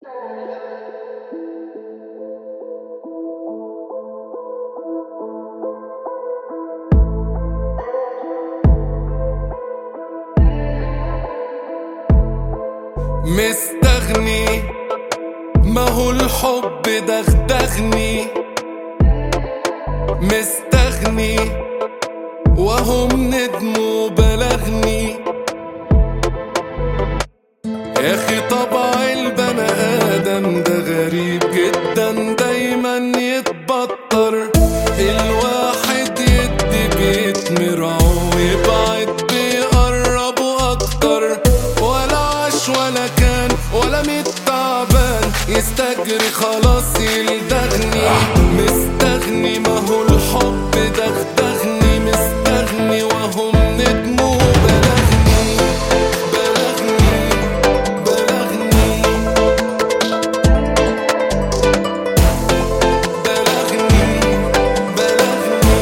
مستغني، ما هو الحب دغدغني. مستغني وهم ندموا بلغني. يا اخي طبع البني ادم ده غريب جدا، دايما يتبطر. الواحد يدي بيتمرعه ويبعد بيقربوا اكتر. ولا عاش ولا كان ولا متعبان، يستجري خلاص يلدغني. مستغني، ما هو الحب دغدغني. مستغني وهم ندموا بلغني. بلغني بلغني بلغني بلغني.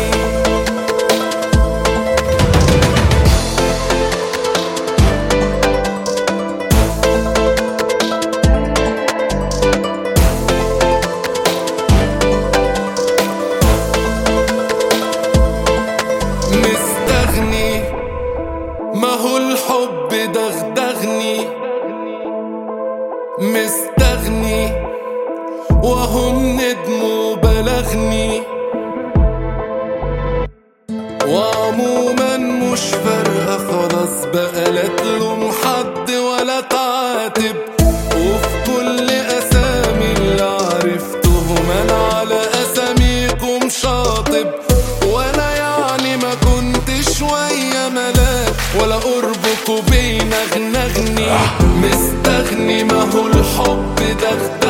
مستغني، ما هو الحب دغدغني. مستغني وهم ندموا بلغني. وعموما مش فارقة خلاص بقى، لا تلوم حد ولا تعاتب. وفي كل اسامي اللي عرفتهم انا على اساميكم شاطب. وانا يعني ما كنت شوية ملاك ولا قربكوا بينغنغني. مستغني، ما هو الحب دغدغني.